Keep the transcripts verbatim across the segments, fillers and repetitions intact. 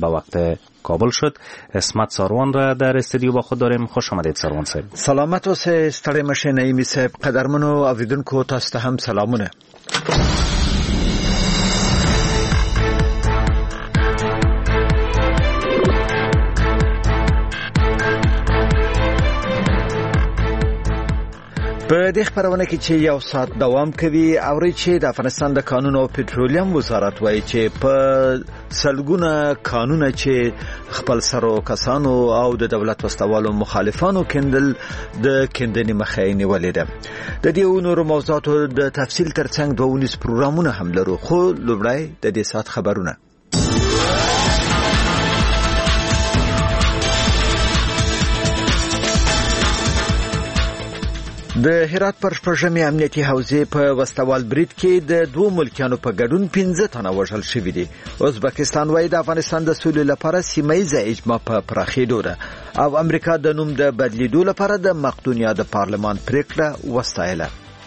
به وقت کابل شد. اسمت ساروان را در استودیو با خود داریم. خوش آمدید ساروان صاحب. سلامت اوسه ستړی مشه نعیمی صاحب. قدرمنو اوریدونکو تاسو ته هم سلامونه. په دې خبرونه کې چې یو ساعت دوام کوي اوري چې د افغانستان د قانون او پټرولیم وزارت وایي چې په سلګونه قانون چې خپل سرو کسانو او د دولت وسوالو مخالفانو کندل د کندنې مخه نیولې ده. د دې نورو موضوعاتو د تفصیل ترڅنګ دوه ونیس پروګرامونه هم لرو، خو لومړی د دې ساعت خبرونه. د هرات پر شپږمې امنیتي حوزې په وستوال برید کې د دوه ملکیانو په ګډون پنځه تنه وژل شوي دي. ازبکستان وايي د افغانستان د سولې لپاره سیمه‌ییزه اجماع په پراخېدو ده او امریکا د نوم د بدلیدو لپاره د مقدونیا د پارلمان پریکړه وستایله.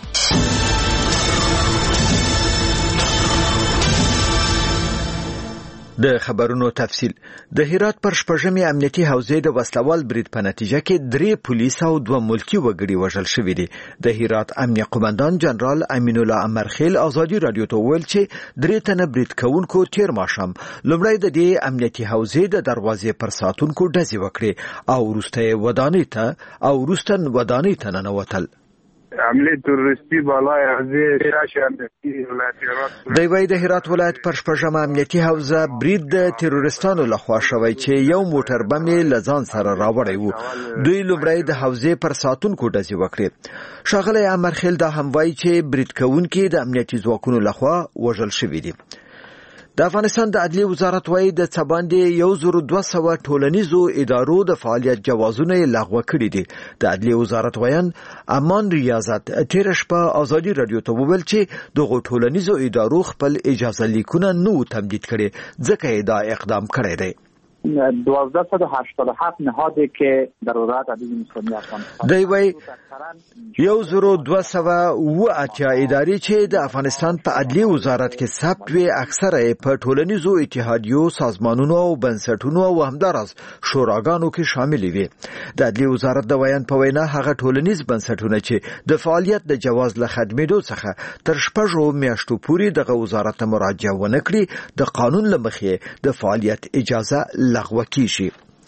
د خبرونو تفصیل. د هرات پر شپږمې امنیتي حوزې د وسلوال برید په نتیجه کې درې پولیس او دوه ملکی وګړي وژل شوي دي. د هرات امنیه قومندان جنرال امین الله امرخیل ازادي رادیو ته ویل چې درې تنه برید کوونکو تیر ماښام لومړی د دې امنیتي حوزې د دروازې پر ساتونکو ډزې وکړې او وروسته ودانۍ ته او وروسته ودانۍ ته ننوتل. عملی تروریستی بالای حوزه شاش امنیتی ولایت هرات. د وای د هرات ولایت پر شپږمه امنیتي حوزه برید د تروریستانو لخوا شوی چې یو موټر بم لزان سره راوړی وو. دوی لومړی د حوزې پر ساتونکو ډزې وکړې. ښاغلی امرخیل دا هم وایي چې برید کوونکي د امنیتي ځواکونو لخوا وژل شوي دي. د افغانستان د عدلیې وزارت وايي د څباندې یو زر دوه سوه ټولنیزو ادارو د فعالیت جوازونه لغوه کړي دي. د عدلیې وزارت وایي امان ریاضت تیر شپه ازادي رادیو ته وویل چې دغه ټولنیزو ادارو خپل اجازه لیکونه نو تمدید کړي ځکه دا اقدام کړی دی. دوازده صد و هشتاد و هفت نهادی که در وزارت عدلیه اسلامی افغانستان دی وای یو زر دوه سوه و اتیا ادارې چې د افغانستان په عدلیه وزارت کې ثبت وي اکثره په ټولنیزو اتحادیو، سازمانونو او بنسټونو او همدارس شوراګانو کې شامل وي. د عدلیه وزارت د ویان په وینا هغه ټولنیز بنسټونه چې د فعالیت د جواز له خدمېدو څخه تر شپږو میاشتو پورې دغه وزارت ته مراجعه ونه کړي د قانون له مخې د فعالیت اجازه لغوه کیږي.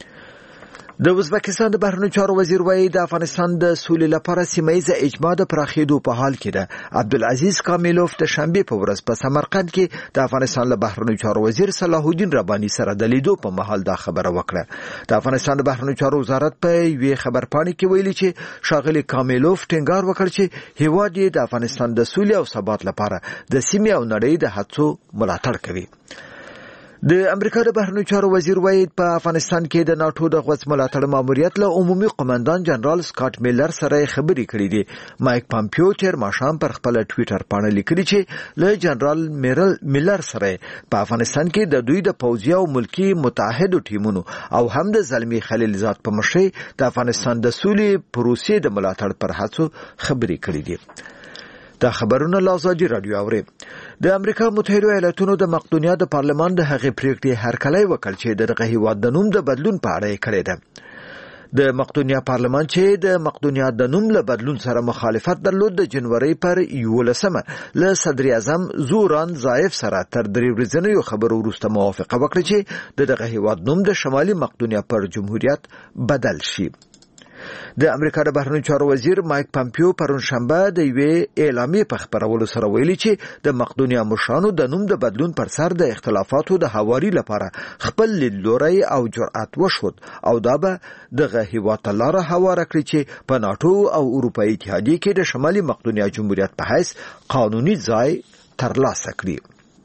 د ازبکستان د بهرنیو چارو وزیر وایي د افغانستان د سولې لپاره سیمه‌ییزه اجماع د پراخېدو په حال کې ده. عبدالعزیز کامیلوف د شنبه په ورځ په سمرقند کې د افغانستان له بهرنیو چارو وزیر صلاح الدین رباني سره د لیدو په مهال دا خبره وکړه. د افغانستان د بهرنیو چارو وزارت په یوې خبرپاڼې کې ویلي چې ښاغلی کامیلوف ټینګار وکړ چې هیواد یې د افغانستان د سولې او ثبات لپاره د سیمې او نړۍ د هڅو ملاتړ کوي. د امریکا د بهرنیو چارو وزیر وایي په افغانستان کې د ناتو د غوڅ ملاتړ ماموریت له عمومي قومندان جنرال سکاټ میلر سره خبرې کړې دي. مایک پامپیو تیر ماښام پر خپل ټویټر باندې لیکلي چې له جنرال میرل میلر سره په افغانستان کې د دوی د پوځي او ملکی متحدو ټیمونو او هم د زلمی خلیلزاد په مشرۍ د افغانستان د سولې پروسې د ملاتړ پر هڅو خبرې کړې دي. دا خبرونه له ازادي رادیو اوري. د امریکا متحده ایالاتونو د مقدونیا د پارلمان د هغې پریکړې هرکلی وکړ چې دغه هیواد د نوم د بدلون په اړه یې کړې ده. د مقدونیا پارلمان چې د مقدونیا د نوم له بدلون سره مخالفت درلود د جنوري پر یولسمه له صدر اعظم زوران زایف سره تر درې ورځې خبرو وروسته موافقه وکړه چې دغه هیواد نوم د شمالي مقدونیا پر جمهوریت بدل شي. د امریکا د بهرنیو چارو وزیر مایک پامپیو پرون شنبه د یوې اعلامیې په خبرولو سره ویلي چې د مقدونیا مشرانو د نوم د بدلون پر سر د اختلافاتو د هواري لپاره خپل لیدلوري او جرأت وشود او دا به دغه هیواد ته لاره هواره کړي چې په ناتو او اروپایي اتحادیه کې د شمالي مقدونیا جمهوریت په حیث قانوني ځای ترلاسه کړي.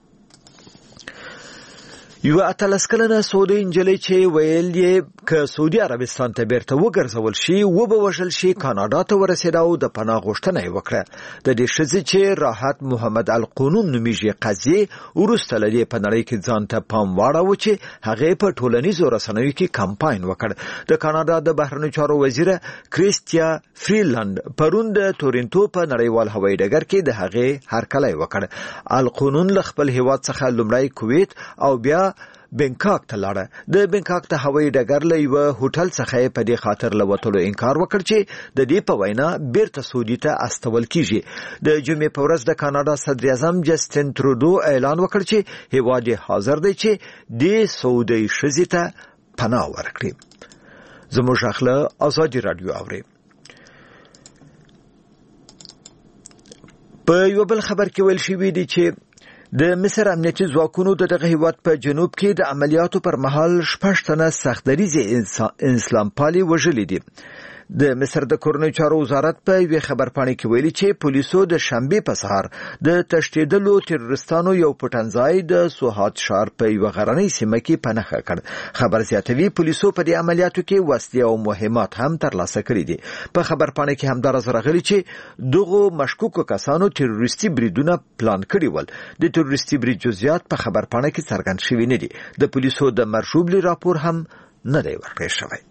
یو اتلس کلنه سعودي انجلۍ چې ویل یې که سعودي عربستان ته بیرته وګرځول شي و به وژل شي کاناډا ته ورسېده او د پناه غوښتنه یې وکړه. د دې ښځې چې راحت محمد القانون نومیږي قضیې وروسته له دې په نړۍ کې ځان ته پام واړاوه چې هغې په ټولنیزو رسنیو کې کمپاین وکړ. د کاناډا د بهرنیو چارو وزیره کریستیا فریلند پرون د تورنټو په نړیوال هوایي ډګر کې د هغې هرکلی وکړ. القانون له خپل هیواد څخه لومړی کویت او بیا بنکاک ته لاړه. د بنکاک ته هوایي ډګر له یوه هوټل څخه په دې خاطر له وتلو انکار وکړ چې د دې په وینا بیرته سعودي ته استول کیږي. د جمعې په ورځ د کاناډا صدر اعظم جسټین ترودو اعلان وکړ چې هیواد حاضر دی چې د سعودي ښځې ته پناه ورکړي. زموږ اخله آزادي رادیو اوري. په یو بل خبر کې ویل شوی دی چې د مصر امنیتي ځواکونو د دغه هیواد په جنوب کې د عملیاتو پر مهال شپږ تنه سختدریځ اسلام پالي وژلي دي. د مصر د کورنۍ چارو وزارت په یو خبرپاڼه کې ویلي چې پولیسو د شنبه په سهار د تشدیدلو تروریستانو یو پټنځای د سوهات ښار په یو غرنۍ سیمه کې پناه کړ. خبر زیاتوي پولیسو په دې عملیاتو کې وسلې او مهمات هم ترلاسه کړي دي. په خبرپاڼه کې هم دا راغلي چې دغه مشکوک کسانو تروریستي بریدونه پلان کړي ول. د تروریستي برید جزئیات په خبرپاڼه کې څرګند شوي نه دي. د پولیسو د مرشوبلي راپور هم نه دی ورکړل شوی.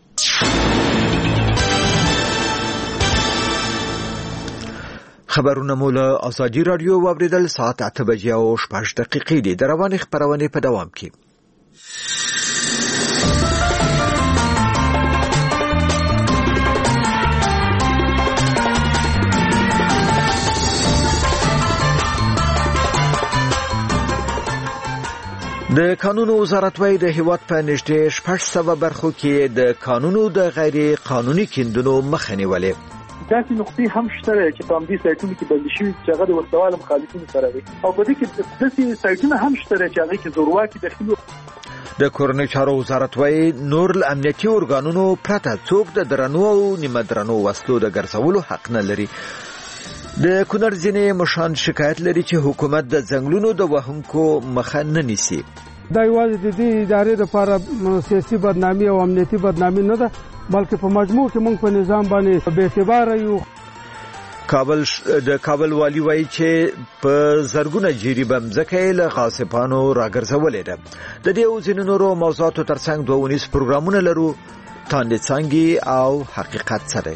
خبرونه مو له آزادي رادیو واوریدل. ساعت اته بجې او شپږ دقیقې دي. د روانې خبرونه په دوام کې. د قانونو وزارت وايي د هیواد په نږدې شپږ سوه برخو کې د قانونو د غیر قانوني کیندونو مخه نیولې. داسې نقطې هم شته چې په همدې سایټونو کې بندي شوي چې هغه د ورتهوالو مخالفینو سره وي او په دې کې داسې سایټونه هم شته چې هغه کې زورواکي داخلي. د کورنۍ چارو وزارت وايي نور امنیتي ارګانونو پرته څوک د درنو او نیمه درنو وسلو د ګرځولو حق نه لري. د کونړ ځینې مشان شکایت لري چې حکومت د ځنګلونو د وهونکو مخه نه نیسي. دا یوازې د دې ادارې لپاره سیاسي بدنامي او امنیتي بدنامي نه ده بلکې په مجموع کې موږ په نظام باندې بې اعتباره یو. کابل د کابل والی وایي چې په زرګونه جیری بمځکه له غاصبانو راګرځولې ده. د دې او ځینو نورو موضوعاتو ترڅنګ دوه ونیس پروګرامونه لرو. تاندې څنګه او حقیقت سره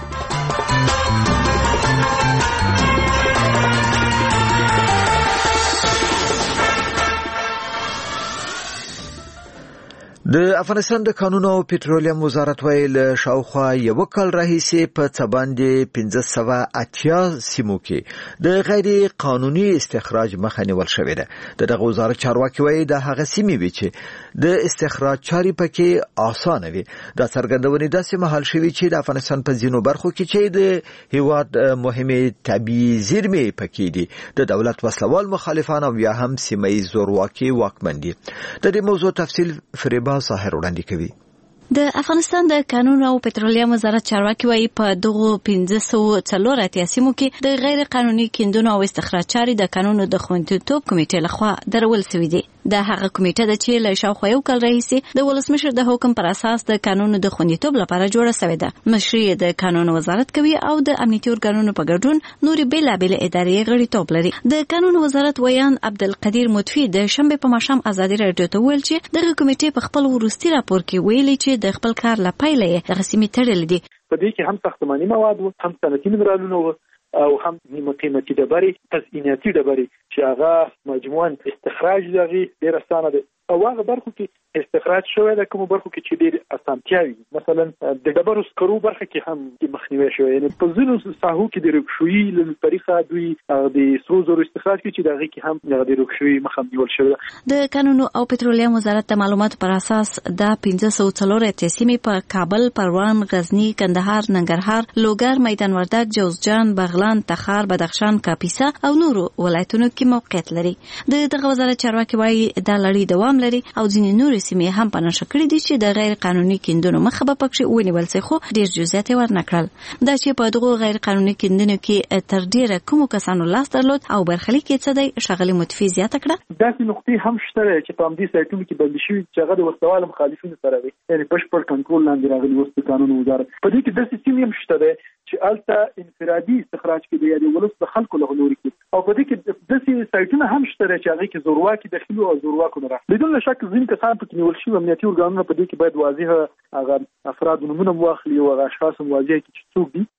د افغانستان د قانونو او پټرولیم وزارت وايي له شاوخوا یو کال راهیسې په څه باندې پنځه سوه اتیا سیمو کې د غیر قانوني استخراج مخه نیول شوې ده. د دغه وزارت چارواکي وايي د هغه سیمې وي چې د استخراج چارې پکې اسانه وي. دا څرګندونې داسې مهال شوي چې د افغانستان په ځینو برخو کې چې د هیواد مهمه طبيعي زیرمې پکې دي د دولت وسلوال مخالفان او یا هم سیمه زورواکي واکمن دي. د دې موضوع تفصیل فریبا ظاهر وړاندې کوي. د افغانستان د قانون او پټرولیم وزارت چارواکي وايي په دغه پنځه سوه څلور اتیا سیمو کې د غیر قانوني کیندونو او استخراج چارې د قانون د خوندیتوب کمیټې لخوا درول شوې دي. د هغه کمیټه د چې له شاوخوا یو کال راهیسې د ولسمشر د حکم پر اساس د قانون د خوندیتوب لپاره جوړه شوې ده. مشري د قانون وزارت کوي او د امنیتي ارګانونو په ګډون نوري بیلابل ادارې غړیتوب لري. د قانون وزارت ویان عبدالقدیر مطفی د شنبه په ماښام آزادي رادیو ته ویل چې دغه کمیټې په خپل وروستي راپور کې ویلي چې د خپل کار لپاره یې دغه سیمې تړلې دي. په دې کې هم ساختماني مواد وو، هم صنعتي منرالونه وو او هم نیمه قیمتي ډبرې تزئیناتي ډبرې چې هغه مجموعاً استخراج دغه ډېر اسانه دی او هغه برخو کې استخراج شوی د کوم برخو کې چې ډېر اسانتیاوي مثلا د ډبرو سکرو برخه کې هم مخنیوي شوی. یعنی په ځینو ساحو کې د رکشوي له طریقه دوی د سرو زرو استخراج کوي چې دغه کې هم د رکشوي مخه نیول شوی. د قانون او پټرولیم وزارت د معلوماتو پر اساس د پنځه سوه څلور اتیا سیمې په کابل، پروان، غزنی، کندهار، ننګرهار، لوګر، میدان وردګ، جوزجان، بغلان، تخار، بدخشان، کاپیسا او نورو ولایتونو کې موقعیت لري. د دغه وزارت چارواکي وايي دا لړۍ دوام لري او ځینې نورې سیمې هم په نښه کړي دي چې د غیر قانوني کیندونو مخه به پکې ونیول شي، خو ډېر جزئیات یې ورنکړل. دا چې په دغو غیر قانوني کیندنو کې تر ډېره کومو کسانو لاس درلود او برخلیک یې څه دی، ښاغلي مطفي زیاته کړه. داسې نقطې هم شته چې په همدې سایټونو کې بندي شوي چې هغه د وسلوالو مخالفینو سره وي، یعنې بشپړ کنټرول لاندې راغلي اوس د قانون وزارت. په دې کې داسې سیمې هم شته دی چې هلته انفرادي استخراج کېدی، یعنې ولس د خلکو له لوري کې، او په دې کې داسې سایټونه هم شته دی چې هغې کې زورواکي داخلي او زورواکو نه راغلي. بدون شک ځینې کسان پکې نیول شوي. امنیتي ارګانونه په دې کې باید واضح هغه افراد نومونه واخلي او هغه اشخاص واضح کړي چې څوک دي.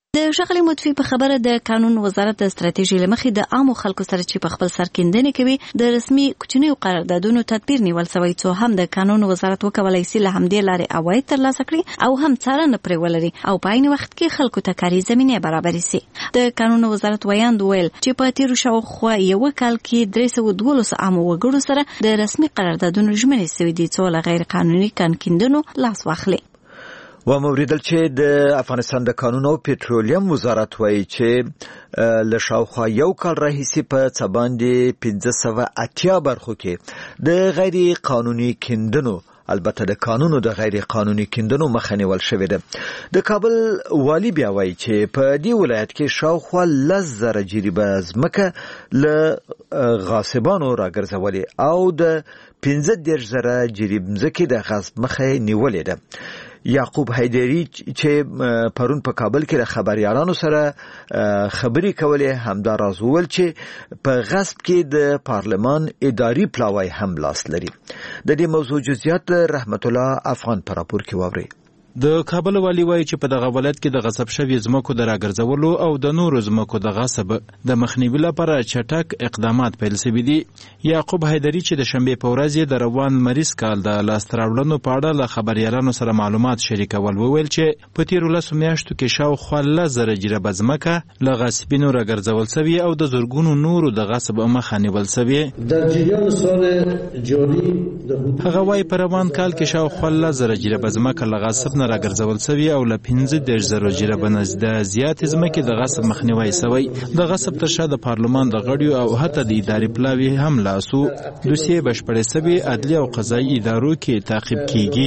د ښاغلي مطفي په خبره د قانون وزارت د ستراتیژي لمخې د عامو خلکو سره چې په خپل سر کیندنې کوي د رسمي کوچنیو قراردادونو تدبیر نیول سوی، څو هم د قانون وزارت وکولای شي له همدې لارې عواید ترلاسه کړي او هم څارنه پرې ولري او په عین وخت کې خلکو ته کاري زمینه برابرې شي. د قانون وزارت ویاند ویل چې په تیرو شاوخوا یو کال کې درې سوه دولس عامو وګړو سره د رسمي قراردادونو ژمنې سوي دي څو له غیر قانوني کانکیندنو لاس واخلي. و موریدل چې د افغانستان د کانونو او پټرولیم وزارت وایي چې له شاوخوا یو کال راهیسې په څه باندې پنځه سوه اتیا برخو کې د غیر قانوني کیندنو، البته د قانونو د غیر قانوني کیندنو مخه نیول شوې ده. د کابل والی بیا وایي چې په دې ولایت کې شاوخوا لس زره جریبه ځمکه له غاصبانو راګرځولې او د پنځه دېرش زره جریب ځمکې د غصب مخه نیولې ده. یعقوب حیدری چې پرون په کابل کې د خبريالانو سره خبري کولې همدا راز وویل چې په غصب کې د پارلمان اداري پلاوی هم لاس لري. د دې موضوع جزئیات رحمت الله افغان پر راپور کې واوري. د کابل والی وایي چې په دغه ولایت کې د غصب شوي ځمکو د راګرځولو او د نورو ځمکو د غصب د مخنیوي لپاره چټک اقدامات پیل شوي دي. یعقوب حیدری چې د شنبې په ورځ د روان مریض کال د لاسته راوړنو په اړه له خبريالانو سره معلومات شریکول وویل چې په تیرو لسو میاشتو کې شاوخوا لس زره جریبه ځمکه له غاصبینو راګرځول شوي او د زرګونو نورو د غصب مخه نیول شوي. در جریان سال جاری هغه وايي په روان کال کې شاوخوا لس زره جریبه ځمکه له غصب نه راګرځول شوی او له پنځه دېرش زره جریبه نه د زیات ځمکې د غصب مخنیوی شوی. د غصب تر شا د پارلمان د غړیو او حتی د اداري پلاوي هم لاسو. دوسیې بشپړې شوي عدلي او قضایي ادارو کې تعقیب کیږي.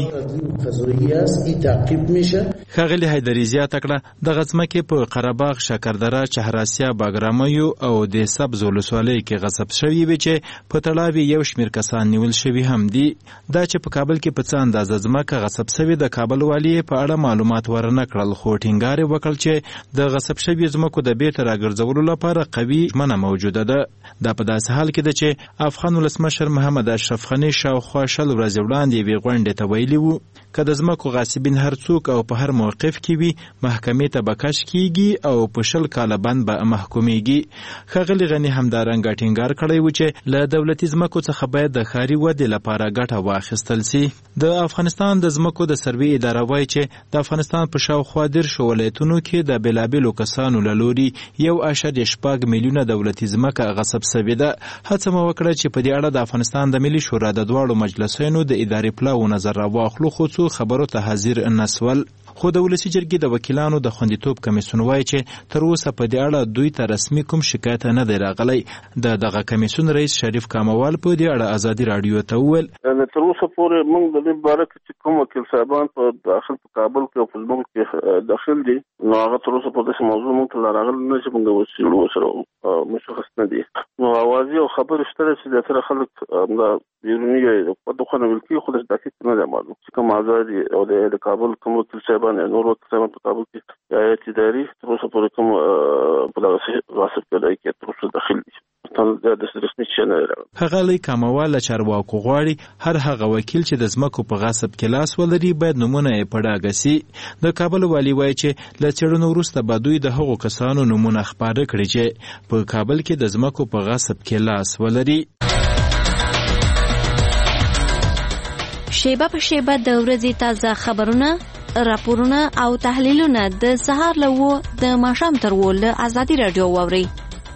ښاغلي حیدري زیاته کړه د ځمکې په قرهباغ، شکردره، چهاراسیا، باګرامیو او د سبز ولسوالۍ کې غصب شوي وي چې په تړاو یو شمېر کسان نیول شوي هم دي. دا چې په کابل کې په څه اندازه ځمکه غصب شوي د کابل والی په اړه معلومات ورنه کړل، خو ټینګار یې وکړ چې د غصب شوي ځمکو د بیرته راګرځولو لپاره قوي ژمنه موجوده ده. دا په داسې حال کې ده چې افغان ولسمشر محمد اشرف غني شاوخوا شل ورځې وړاندې یوې غونډې ته ویلي وو که د ځمکو غاصبین هر څوک او په هر موقف کې وي محکمې ته به کش کیږي او په شل کاله بند به محکومیږي. ښاغلي غني همدارنګه ټینګار کړی و چې له دولتي ځمکو څخه باید د ښاري ودې لپاره ګټه واخیستل سي. د افغانستان د ځمکو د سروې اداره وایي چې د افغانستان په شاوخوا دېرشو ولایتونو کې د بېلابېلو کسانو له لوري یو اعشاریه شپږ میلیونه دولتي ځمکه غصب شوې ده. هڅه مو وکړه چې په دې اړه د افغانستان د ملي شورا د دواړو مجلسونو د ادارې پلاو نظر راواخلو، خو څو خبرو ته حاضر نسول. خو د ولسي جرګې د وکیلانو د خوندیتوب کمیسیون وایي چې تر اوسه په دې اړه دوی ته رسمي کوم شکایت نه دی راغلی. د دغه کمیسیون رئیس شریف کاموال په دې اړه ازادي راډیو ته وویل تر اوسه پورې موږ د دې باره کې چې کوم وکیل صاحبان په داخل په کابل کې او په زموږ کې داخل دي نو هغه تر اوسه په داسې موضوع موږ ته راغلی نه چې موږ وسیلو سره مشخص نه دي. نو اوازې او خبرې شته چې زیاتره خلک د بیروني په دغه ملکي خو د دقیق نه دی معلوم چې کوم ازادي او د کابل کوم وکیل صاحبان نور وکیل صاحبان په کابل کې یا اداري تر اوسه پورې کوم په دغه واسطه کې تر اوسه داخل دي. ښاغلی کاموال چارواکو غواړي هر هغه وکیل چې د ځمکو په غصب کې لاس ولري باید نومونه یې په ډاګه سي. د کابل والي وایي چې له څېړنو وروسته به دوی د هغو کسانو نومونه خپاره کړي چې په کابل کې د ځمکو په غصب کې لاس ولري. شیبه په شیبه د ورځې تازه خبرونه، راپورونه او تحلیلونه د سهار له و د ماښام تر و له ازادي راډیو واورئ.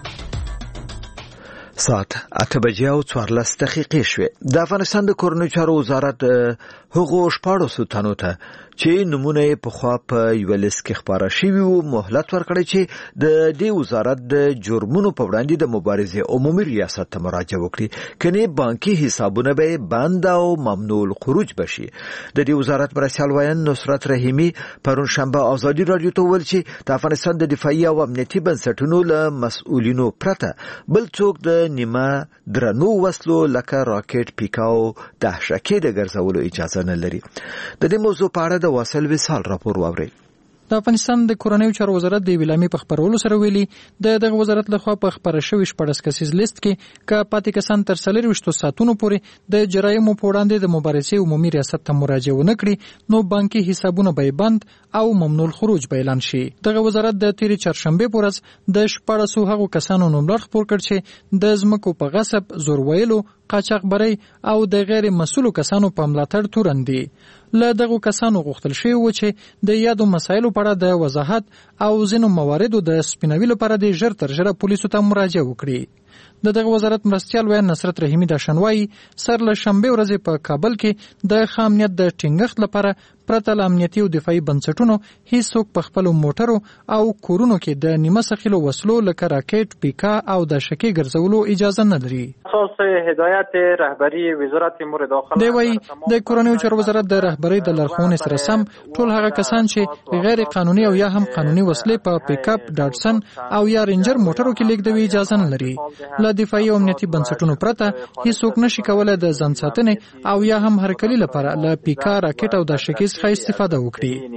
ساعت اته بجې او څوارلس دقیقې شوې. د افغانستان د کورنیو چارو وزارت هغو شپاړسو تنو ته چې نمونه یې پخوا په یوه لیست کې خپاره شوي وو مهلت ورکړی چې د دې وزارت د جرمونو په وړاندې د مبارزې عمومي ریاست ته مراجعه وکړي، کنې بانکي حسابونه به بند او ممنوع الخروج بشي. د دې وزارت مرستیال وایي نصرت رحیمي پرون شنبه ازادي راډیو ته وویل چې د افغانستان د دفاعي او امنیتي بنسټونو له مسؤلینو پرته بل څوک د نیمه درنو وسلو لکه راکټ، پیکاو، دهشکې د ګرځولو اجازه نه لري. د دې موضوع په اړه د واصل وصال راپور واورئ. د افغانستان د کورنیو چارو وزارت د ویلامي په خبرولو سره ویلي د دغه وزارت لخوا په خبره شوی شپږ کسیز لیست کې ک پاتې کسان تر څلورویشت ساعتونو پورې د جرایمو په وړاندې د مبارزې عمومي ریاست ته مراجعه ونه کړي نو بانکي حسابونه به بند او ممنوع الخروج به اعلان شي. دغه وزارت د تیری چهارشنبه په ورځ د شپږ هغو کسانو نوملړ خپور کړ چې د ځمکو په غصب، زور ویلو، قاچاقبرۍ او د غیر مسؤلو کسانو په ملاتړ تورن دي. له دغو کسانو غوښتل شوی و چې د یادو مسایلو په اړه د وضاحت او ځینو مواردو د سپینوي لپاره د ژر تر ژره پولیسو ته مراجعه وکړي. د دغه وزارت مرستیال ویان نصرت رحیمی د شنوایی سر له شنبه ورځې په کابل کې د خامنیت د ټینګښت لپاره پرته له امنیتي او دفاعي بنسټونو هیڅوک په خپلو موټرو او کورونو کې د نیمه ثقیلو وسلو لکه راکټ، پیکا او د شکې ګرځولو اجازه نه لري. اساس هدایت رهبری وزارت امور داخله دی وایي د کورنیو چارو وزارت د رهبری د لارښوونې سره سم ټول هغه کسان چې غیر قانوني او یا هم قانوني وسلې په پیک اپ، ډاټسن او یا رینجر موټرو کې لیږدوي اجازه نه لري. له دفاعي او امنیتي بنسټونو پرته هیڅوک نشي کولای د ځان ساتنې او یا هم هرکلي لپاره له پیکا، راکټ او د شکې څخه استفاده وکړي.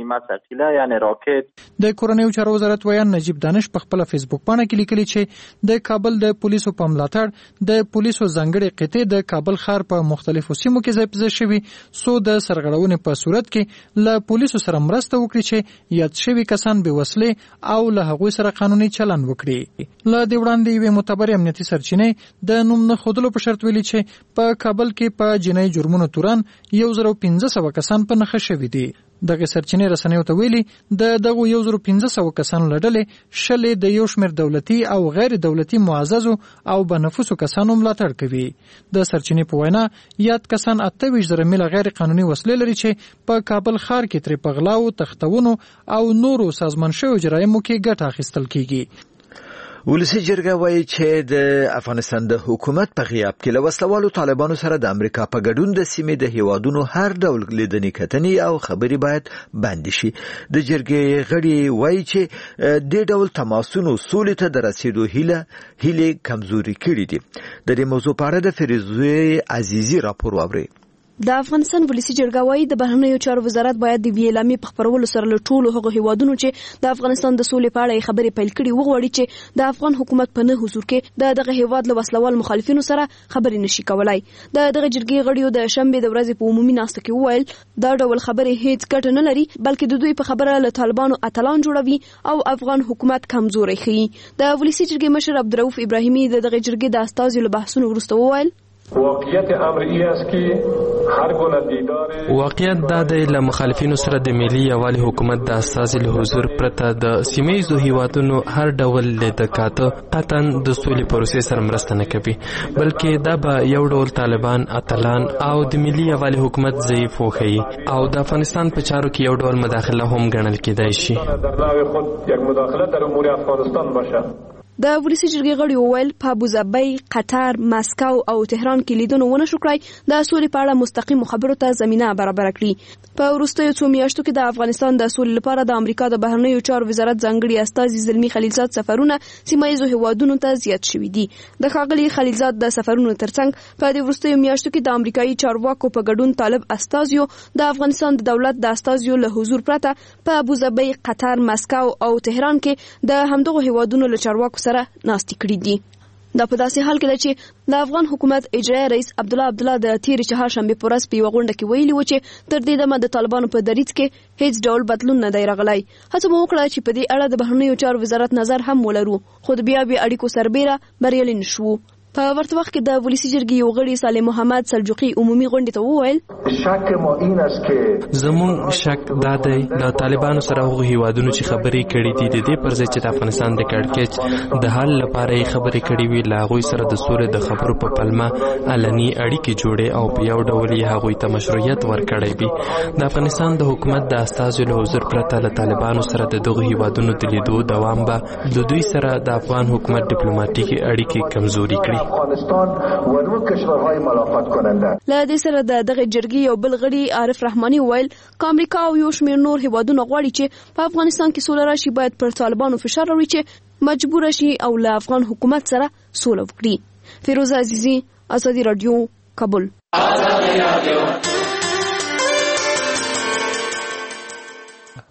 د کورنیو چارو وزارت ویان نجیب دانش په خپل فیسبوک باندې کې لیکلي چې د کابل د پولیسو په ملاتړ د پولیسو ځانګړي قطعې د کابل ښار په مختلفو سیمو کې ځای په ځای شوي څو د سرغړونې په صورت کې له پولیسو سره مرسته وکړي چې یاد شوي کسان بې وسلې او له هغوی سره قانوني چلند وکړي. له دې وړاندې یوې معتبرې امنیتي سرچینې د نوم نه ښودلو په شرط ویلي چې په کابل کې په جنایي جرمونو تورن یو زر او پنځه سوه کسان په نښه شوي دي. دغه سرچینې رسنیو ته ویلي د دغو یو زر او پنځه سوه کسانو له ډلې شلې د یو شمېر دولتي او غیر دولتي معززو او بنفوسو کسانو ملاتړ کوي. د سرچینې په وینا یاد کسان اته ویشت زره میله غیر قانوني وسلې لري چې په کابل ښار کې ترې په غلاو، تختونو او نورو سازمان شویو جرایمو کې ګټه اخیستل کیږي. ولسی جرګه وایي چې د افغانستان د حکومت په غیاب کې له وسلوالو طالبانو سره د امریکا په ګډون د سیمې د هیوادونو هر ډول لیدنې کتنې او خبرې باید بند شي. د جرګې غړي وایي چې د ډول تماسونو سولې ته د رسیدو هیله هیله کمزوري کړې دي. د دې موضوع په اړه د فیروزه عزیزی راپور واورئ. د افغانستان ولسی جرګه وایي د بهرنیو چارو وزارت باید د ویلامي په خبرولو سره له ټولو هغو هیوادونو چې د افغانستان د سولې په اړه خبرې پیل کړي وغواړي چې د افغان حکومت په نه حضور کې د دغه هیواد له وسلوال مخالفینو سره خبرې نشي کولای. د دغه جرګې غړیو د شنبه د ورځې په عمومي ناسته کې وویل دا ډول خبرې هیڅ ګټه نه لري بلکې د دوی په خبره له طالبانو اتلان جوړوي او افغان حکومت کمزوري ښيي. د ولسی جرګې مشر عبدالرؤف ابراهیمي د دغه جرګې د استازو له بحثونو وروسته وویل واقعیت امر ای است که هر گونه دیدار واقعیت دا د له مخالفینو سره د ملي یوالي حکومت د اساسي له حضور پرته د سیمه‌یزو هیوادونو هر ډول لیدکاته قطعا د سولې پروسې سره مرسته نه کوي بلکې دا به یو ډول طالبان، اتلان او د ملي یوالي حکومت ضعیف وښيي او د افغانستان په چارو کې یو ډول مداخله هم ګڼل کېدای شي. در نوع خود یک مداخله در امور افغانستان باشه. د ولسی جرګې غړي وویل په ابوظبي، قطر، مسکو او تهران کې لیدنه ونه شو کړای د سولې په اړه مستقیم خبرو ته زمينه برابر کړي. په وروستیو څو میاشتو کې د افغانستان د سولې لپاره د امریکا د بهرنیو چارو وزارت ځانګړي استازي زلمی خلیلزاد سفرونه سیمایي هیوادونو ته زیات شوي دي. د ښاغلي خلیلزاد د سفرونو ترڅنګ په دې وروستیو میاشتو کې د امریکایي چارواکو په ګډون طالب استازیو د افغانستان د دولت د استازیو له حضور پرته په ابوظبي، قطر، مسکو او تهران کې د همدغه هیوادونو له چارواکو سره ناستې کړې دي. دا په داسې حال کې ده چې د افغان حکومت اجرایي رئیس عبدالله عبدالله د تیرې چهارشنبې په ورځ په یوه غونډه کې ویلي و چې تر دې دمه د طالبانو په دریځ کې هیڅ ډول بدلون نه دی راغلی. هڅه مو وکړه چې په دې اړه د بهرنیو چارو وزارت نظر هم ولرو خو د بیا بیا اړیکو سربیره بریالي نه شو. په ورته وخت کې د ولسی جرګې یو غړي صالح محمد سلجوقي عمومي غونډې ته وویل شک ما این است که زمون شک دا دی د طالبانو سره هغه هیوادونو چې خبرې کړې دي د دې پر ځای چې د افغانستان د کړکېچ د حل لپاره یې خبرې کړې وي له هغوی سره د سولې د خبرو په پلمه علني اړیکې جوړې او په یو ډول یې هغوی ته مشروعیت ورکړی وي. د افغانستان د حکومت د استازو له حضور پرته له طالبانو سره د دغو هیوادونو د لیدو دوام به د دوی سره د افغان حکومت ډیپلوماټیکي اړیکې کمزوري کړي. و نور کشورهای ملاقات کننده. له دې سره د دغه جرګې یو بل غړي عارف رحماني ویل ک امریکا او یو شمېر نور هیوادونه غواړي چې په افغانستان کې سوله راشي باید پر طالبانو فشار راوړي چې مجبور شي او له افغان حکومت سره سوله وکړي. فیروزه عزیزی، ازادي رادیو، کابل.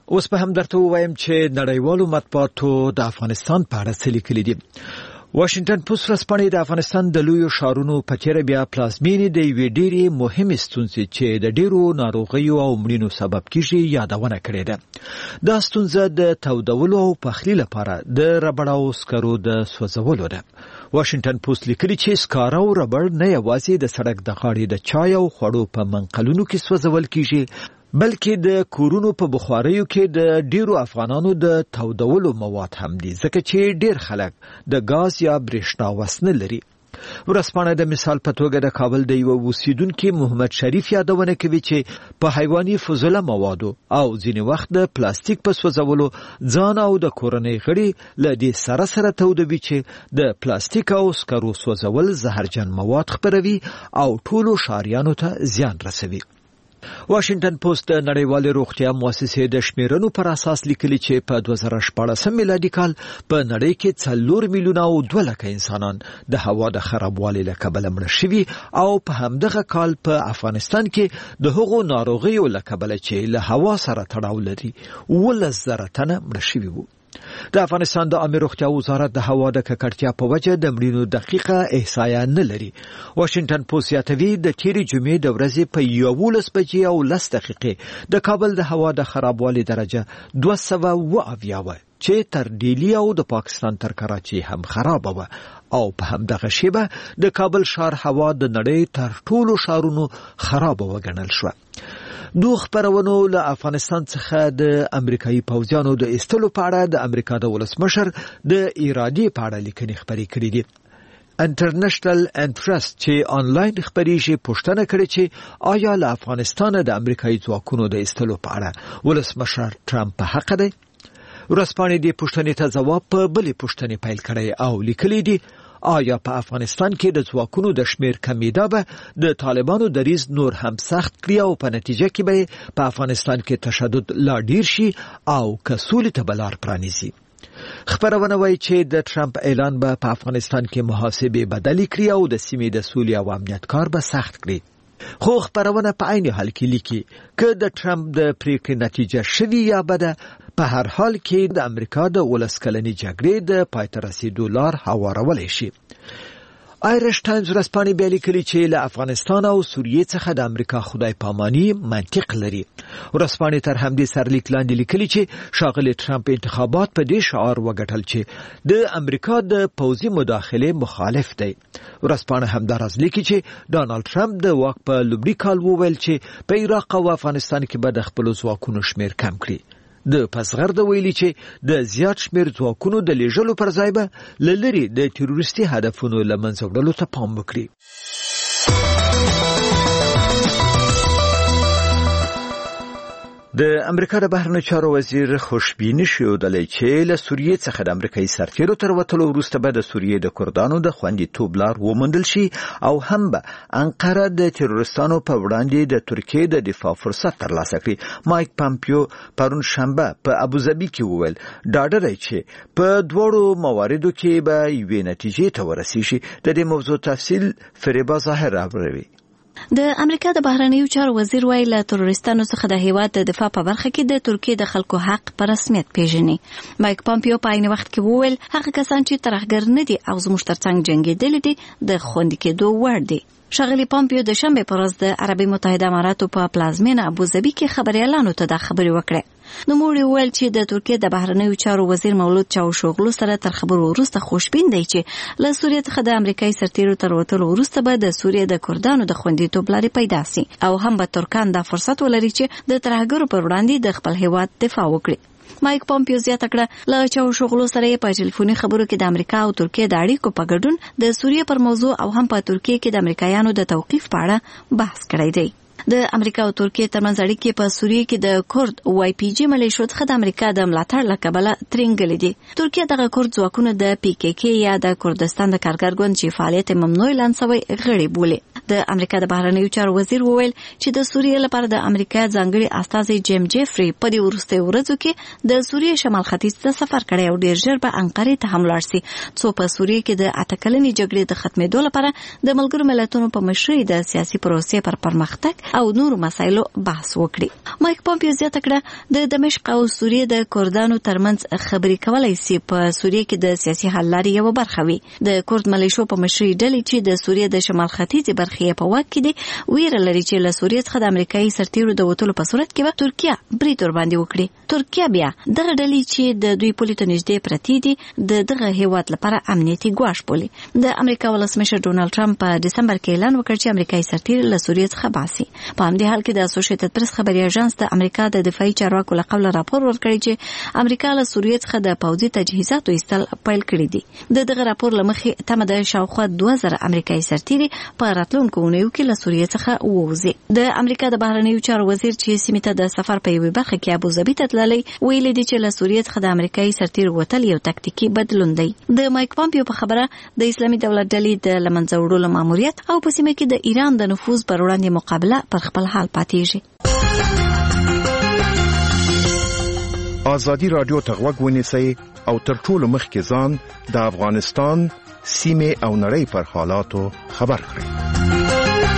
اوس په هم درته وایم چې نړیوالو مطبوعاتو د افغانستان په اړه څه لیکلي دي. واشنگټن پوسټ ورځپاڼه د افغانستان د لویو ښارونو په تیر بیا پلازمینې د یوې ډېرې مهمې ستونزې چې د ډېرو ناروغیو او مړینو سبب کیږي یادونه کړې ده. دا ستونزه د تودولو او پخلي لپاره د ربړ او سکرو د سوځولو ده. واشنگټن پوسټ لیکلي چې سکاره او ربړ نه یوازې د سړک د غاړې د چای او خوړو په منقلونو کې سوځول کیږي بلکې د کورونو په بخاریو کې د ډیرو افغانانو د تودولو مواد هم دي ځکه چې ډیر خلک د غاز یا برېښنا وس نه لري. ورځپاڼه د مثال په توګه د کابل د یو اوسیدونکو محمد شریف یادونه کوي چې په حیواني فضله موادو او ځینې وخت د پلاستیک په سوځولو ځان او د کورنۍ غړي له دې سره سره تودوي چې د پلاستیک او سکرو سوځول زهرجن مواد خپروي او ټولو ښاریانو ته زیان رسوي. واشنگټن پوسټ د نړیوالې روغتیا مؤسسې د شمیرنو پر اساس لیکلي چې په دوه زره شپاړس میلادي کال په نړۍ کې څلور میلیونه او دوه لکه انسانان د هوا د خرابوالي له کبله مړه شوي او په همدغه کال په افغانستان کې د هغو ناروغیو له کبله چې له هوا سره تړاو لري اوولس زره تنه مړه شوي وو. د افغانستان د عامه روغتیا وزارت د هوا د ککړتیا په وجه د مړینو دقیقه احصایه نه لري. واشنگټن پوسټ یادوي د تیرې جمعې د ورځې په یوولس بجې او لس دقیقې د کابل د هوا د خرابوالي درجه دوه سوه اوه اویا وه چې تر ډیلی او د پاکستان تر کراچي هم خراب وه او په همدغه شیبه د کابل ښار هوا د نړۍ تر ټولو ښارونو خراب وګڼل شوه. دوه خبرونو له افغانستان څخه د امریکایي پوځیانو د ایستلو په اړه د امریکا د ولسمشر د ارادې په اړه لیکنې خبرې کړې دي. انټرنیشنل انټرست چې آنلاین خبرېږي پوښتنه کړې چې آیا له افغانستان د امریکایي ځواکونو د ایستلو په اړه ولسمشر ټرمپ په حق دی. ورځپاڼې دې پوښتنې ته ځواب په بلې پوښتنې پیل کړی او لیکلي دي آیا په افغانستان کې د ځواکونو د شمیر کمیدا به د طالبانو دریځ نور هم سخت کړي او په نتیجه کې به په افغانستان کې تشدد لا ډیر شي او کسولې ته بلار پرانیزي. خبرونه وايي چې د ټرمپ اعلان به په افغانستان کې محاسبې بدلې کړي او د سیمې د سولې او امنیت کار به سخت کړي. خو خبرونه په عین حال کې لیکي چې د ټرمپ د پریکړې نتیجه شوي یا بده په هر حال کې د امریکا د ولس کلنې جګړې د پای ته رسیدو لار هوارولی شي. آیرش ټایمز ورځپاڼې بیا لیکلي چې له افغانستان او سوریې څخه د امریکا خدای پاماني منطق لري. ورځپاڼې تر همدې سرلیک لاندې لیکلي چې ښاغلی ټرمپ انتخابات په دې شعار وګټل چې د امریکا د پوځي مداخلې مخالف دی. ورځپاڼه همداراز لیکي چې ډانالډ ټرمپ د واک په لومړي کال وویل چې په عراق او افغانستان کې به د خپلو ځواکونو شمیر کم کړي. د پسغرد ویلي چې د زیات شمیر ځواکونو د لیږلو پر ځای به له لرې د تروریستي هدفونو له منځه وړلو ته پام وکړي. د امریکا د بهرنیو چارو وزیر خوشبیني ښودلې چې له سوریې څخه د امریکایي سرتیرو تر وتلو وروسته به د سوریې د کردانو د خوندیتوب لار وموندل شي او هم به انقره د تروریستانو په وړاندې د ترکیې د دفاع فرصت ترلاسه کړي. مایک پامپیو پرون شنبه په ابوظبي کې وویل ډاډه دی چې په دواړو مواردو کې به یوې نتیجې ته ورسیږي. د دې موضوع تفصیل فریبا ظاهر راوړي. د امریکا د بهرنیو چارو وزیر وایي له تروریستانو څخه د هیواد د دفاع په برخه کې د ترکیې د خلکو حق په رسمیت پیژني. مایک پامپیو په عین وخت کې وویل هغه کسان چې ترهګر نه دي او زموږ ترڅنګ جنګېدلي دي د خوندي کېدو وړ دي. ښاغلي پامپیو د شنبې په ورځ د عربي متحده اماراتو په پلازمینه ابوظبي کې خبريالانو ته دا خبرې وکړې. نوموړي وویل چې د ترکیې د بهرنیو چارو وزیر مولود چاوشوغلو سره تر خبرو وروسته خوشبین دی چې له سوریې څخه د امریکایي سرتیرو تر وتلو وروسته به د سوریې د کردانو د خوندیتوب لارې پیدا سي او هم به ترکان دا فرصت ولري چې د ترهګرو پر وړاندې د خپل هیواد دفاع وکړي. مایک پامپیو زیاته کړه له چاوشوغلو سره په ټلیفوني خبرو کې د امریکا او ترکیې د اړیکو په ګډون د سوریې پر موضوع او هم په ترکیې کې د امریکایانو د توقیف په اړه بحث کړی دی. د امریکا او ترکیې ترمنځ اړیکې په سوریې کې د کورد وای پی جی ملیشو څخه د امریکا د ملاتړ له کبله ترنګلې دي. ترکیه دغه کورد ځواکونه د پی کې کې یا د کردستان د کارګر ګوند چې فعالیت ممنوع اعلان شوی غړي بولي. د امریکا د بهرنیو چارو وزیر وویل چې د سوریې لپاره د امریکا ځانګړي استازي جیم جیفري په دې وروستیو ورځو کې د سوریې شمال ختیځ ته سفر کړی او ډیر ژر به انقرې ته هم لاړ شي څو په سوریې کې د اته کلنې جګړې د ختمېدو لپاره د ملګرو ملتونو په مشرۍ د سیاسي پروسې پر پرمختګ او نورو مسایلو بحث وکړي. مایک پومپیو زیاته کړه د دمشق او سوریې د کردانو ترمنځ خبرې کولای شي په سوریې کې د سیاسي حل لارې یو برخه وي. د کورد ملیشو په مشرۍ ډلې چې د سوریې د شمال ختیځې برخې په واک کې دي ویره لري چې له سوریې څخه د امریکایي سرتیرو د وتلو په صورت کې به ترکیه برید ورباندې وکړي. ترکیه بیا دغه ډلې چې د دوی پولې ته نږدې پرتې دي د دغه هیواد لپاره امنیتي ګواښ بولي. د امریکا ولسمشر ډونالد ټرمپ په دسمبر کې اعلان وکړ چې امریکایي سرتیر له سوریې څخه باسي. په همدې حال کې د اسوسییټډ پریس خبري اژانس د امریکا د دفاعي چارواکو له قبل راپور ورکړی چې امریکا له سوریې څخه د پوځي تجهیزاتو ایستل پیل کړی دي. د دغه راپور له مخې تمه ده شاوخوا دوه زره امریکایي سرتیري په راتلونکو اونیو کې له سوریې څخه ووځي. د امریکا د بهرنیو چارو وزیر چې سیمې ته د سفر په یوې برخه کې ابوظبي ته تللی ویلي دي چې له سوریې څخه د امریکایي سرتیرو وتل یو تکتیکي بدلون دی. د مایک پومپیو په خبره د اسلامي دولت ډلې د لمنځه وړلو ماموریت او په سیمه کې د ایران د نفوذ پر وړاندې مقابله پر خپل حال پاتېږي. ازادي رادیو ته غوږ ونیسئ او تر ټولو مخکې ځان د افغانستان سیمې او نړۍ پر حالاتو خبر کړئ.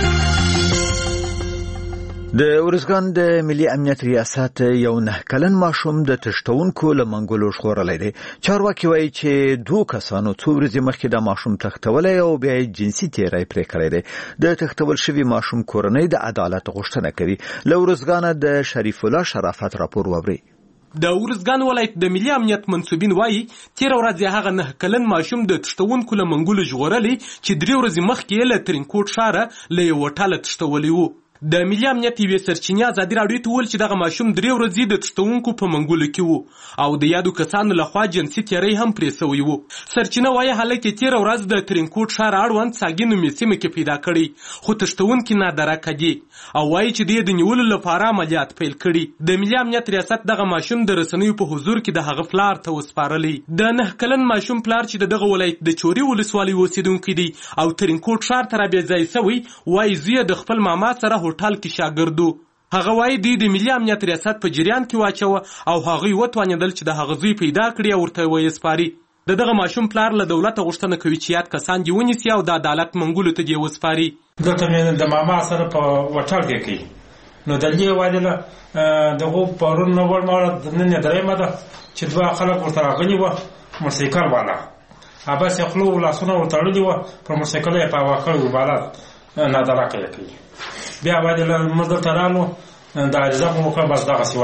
د ارزګان د ملي امنیت ریاست یو نه کلن ماشوم د تښتونکو له منګولو ژغورلی دی. چارواکي وایي چې دوه کسانو څو ورځې مخکې د ماشوم تښتولی او بیا یې جنسي تیری پرې کړی دی. د تښتول شوي ماشوم کورنۍ د عدالت غوښتنه کوي. له ارزګانه د شریف الله شرافت راپور واورئ. د ورزګان ولایت د ملي امنیت منسوبین وایي تیر ورځ هغه نه کلن ماشوم د تښتونکو له منګولو ژغورلی چې درې ورځې مخکې له ترینکوټ ښاره له یوه ټاله تښتولی و. د ملي امنیت یوې سرچینې ازادي راډیو ته وویل چې دغه ماشوم درې ورځې د تښتونکو په منګولو کې و او د یادو کسانو لخوا جنسي تیری هم پرې سوی و. سرچینه وایي هلک یې تېره ورځ د ترینکوټ ښار اړوند ساګي نومې سیمه کې پیدا کړی خو تښتونکي نادرکه دي او وایي چې د نیولو لپاره عملیات پیل کړي. د ملي امنیت ریاست دغه ماشوم د رسنیو په حضور کې د هغه پلار ته وسپارلی. د نه کلن ماشوم پلار چې د دغه ولایت د چوري ولسوالۍ اوسېدونکی دی او ترینکوټ ښار ته رابېځای سوی وایي زوی د خپل ماما سره هوټل کې شاګردو. هغه وایي دوی د ملي امنیت ریاست په جریان کې واچوه او هغوی وتوانېدل چې د هغه زوی پیدا کړي او ورته ویې سپاري. د دغه ماشوم پلار له دولته غوښتنه کوي چې یاد کسان دې ونیسي او د عدالت منګولو ته دې وسپاري. دلته مې د ماما سره په هوټل کې کوي نو د دې وایي دغه پرون نو ورماړه د نن درېمه ده چې دوه خلک ورته راغلي وه موټرسایکل والا ابس یې خوله لاسونه ورته تړلي وه پر موټرسایکل یې په هوا کړی و بالا نادرکه یې کوي. بیا وایي موږ دلته رالو د عریضه مو وکړه بس دغسې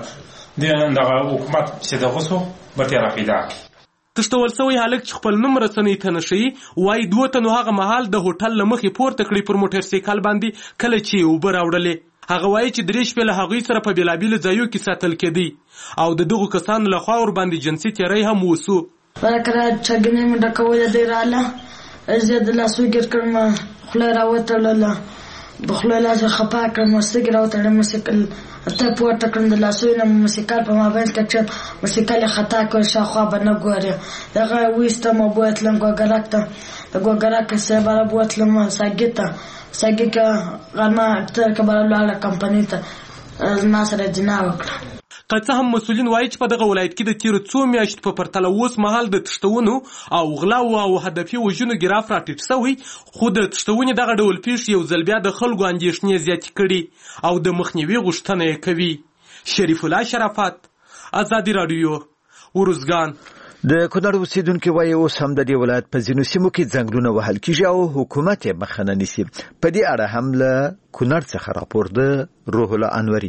وایي دغه حکومت چې دغه سو به ترې راپیدا کړي. تښتول سوی هلک چې خپل نوم رسنۍ ته نه ښیي وایي دوه تنو هغه مهال د هوټل له مخې پورته کړي پر موټرسایکل باندې کله چې یې اوبه راوړلې. هغه وایي چې درې شپې له هغوی سره په بېلابېلو ځایو کې ساتل کېدی او د دغو کسانو لخوا ورباندې جنسي تیری هم وسو. کله چګنې مې ډکوله دی راله زه د لاسو ګیر کړم خوله یې راوتړله په خوله یې لاس خپه کړم سترګې راوتړم موسیقل ته پورته کړم د لاسو یې نه موسیقل په مابین کې کړم موسیقل یې خطا کړ شاوخوا به نه ګورې دغه یې ویستم او بوتلم ګوګرک ته د ګوګرک صاحب را بوتلم ساګي ته ساګي کې غرمه تر کبره لاړه کمپنۍ ته زما سره جنا وکړه. که څه هم مسؤلین وایي چې په دغه ولایت کې د تیرو څو میاشتو په پرتله اوس مهال د تښتونو او غلاو او هدفي وژنو ګراف راټیټ سوی خو د تښتونې دغه ډول پیښې یو ځل بیا د خلکو اندېښنې زیاتې کړي او د مخنیوي غوښتنه یې کوي. شریف الله شرافت، ازادي راډیو، ورزګان. د کونړ اوسیدونکي وایي اوس هم د دې ولایت په ځینو سیمو کې ځنګلونه وهل کیږي او حکومت یې مخه نه نیسي. په دې اړه هم له کونړ څخه راپور د روح الله انوري.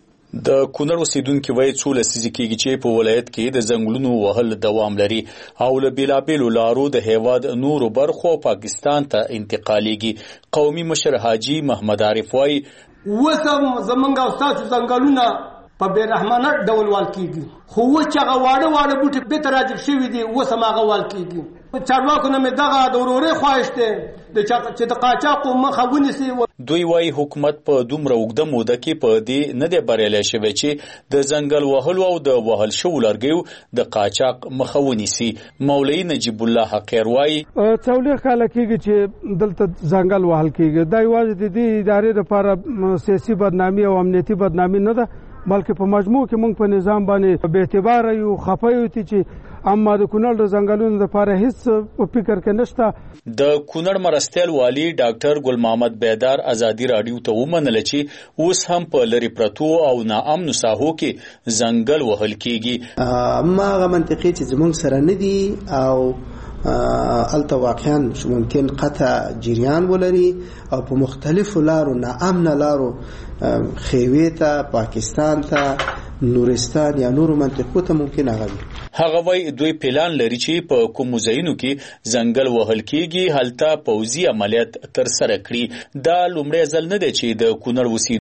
د کونړ اوسیدونکي وایي څو لسیزې کېږي چې په ولایت کې د ځنګلونو وهل دوام لري او له بېلابېلو لارو د هېواد نورو برخو پاکستان ته انتقالېږي. قومي مشر حاجي محمد عارف وایي اوس هم زموږ او ستاسو ځنګلونه په بېرحمانه ډول وال کېږي خو اوس چې هغه واړه واړه بوټي بېرته راجب شوي دي اوس هم هغه وال کېږي. چارواکو نه مې دغه د ورورۍ خواهش دی چې د قاچاقو مخه ونیسي. دوی وايي حکومت په دومره اوږده موده کې په دې نه دی بریالی شوی چې د ځنګل وهلو او د وهل شوو لرګیو د قاچاق مخه ونیسي. مولوي نجیب الله حقیر وايي څلوېښت کاله کېږي چې دلته ځنګل وهل کېږي. دا یوازې د دې ادارې لپاره سیاسي بدنامي او امنیتي بدنامي نه ده، بلکې په مجموع کې موږ په نظام باندې بې اعتباره یو، خفه یو چې اما د کونړ د ځنګلونو لپاره هیڅ په فکر کې نشته. د کونړ مرستیال والی ډاکټر ګل محمد بیدار ازادي راډیو ته ومنله چې اوس هم په لری پرتو او ناامنو ساحو کې ځنګل وهل کېږي. ما هغه منطقې چې زموږ سره نه دي او الته واقعا ممکن قطع جریان ولري او په مختلفو لارو ناامنه لارو خیوې ته، پاکستان ته، نورستان یا نورو منطقو ته ممکن هغه وي. هغه وایي دوی پلان لري چې په کومو ځایونو کې ځنګل وهل کېږي هلته پوځي عملیات ترسره کړي. دا لومړی ځل نه دی چې د کونړ